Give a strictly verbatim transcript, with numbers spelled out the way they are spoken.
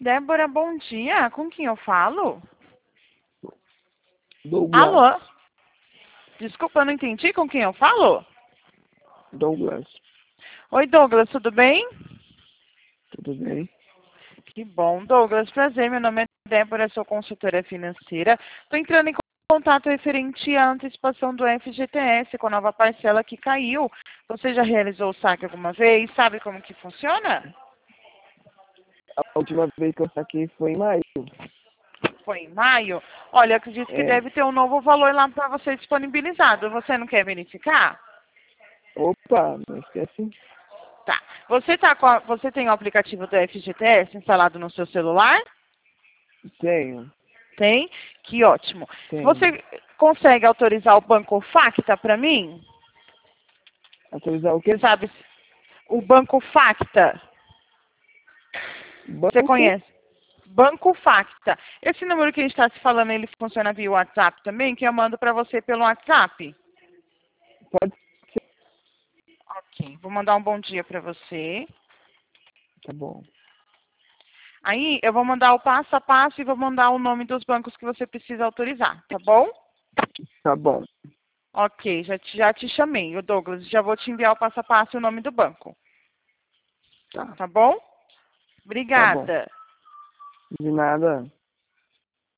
Débora, bom dia. Com quem eu falo? Douglas. Alô? Desculpa, eu não entendi com quem eu falo? Douglas, Oi, Douglas, tudo bem? tudo bem? Que bom. Douglas, prazer. Meu nome é Débora, sou consultora financeira. Estou entrando em contato referente à antecipação do F G T S com a nova parcela que caiu. Você já realizou o saque alguma vez? Sabe como que funciona? A última vez que eu saquei foi em maio. Foi em maio? Olha, eu acredito que É. deve ter um novo valor lá para você disponibilizado. Você não quer verificar? Opa, não esquece. Tá. Você, tá com a- você tem o aplicativo do F G T S instalado no seu celular? Tenho, Tem? Que ótimo. tenho. Você consegue autorizar o Banco Facta para mim? Atualizar o Você quê? sabe se- o Banco Facta? Você Banco? conhece? Banco Facta. Esse número que a gente está se falando, ele funciona via WhatsApp também, que eu mando para você pelo WhatsApp? Pode ser. Ok. Vou mandar um bom dia para você. Tá bom. Aí eu vou mandar o passo a passo e vou mandar o nome dos bancos que você precisa autorizar, tá bom? Tá bom. Ok, já te, já te chamei, o Douglas. Já vou te enviar o passo a passo e o nome do banco, Tá. tá bom? Tá bom. Obrigada. De nada.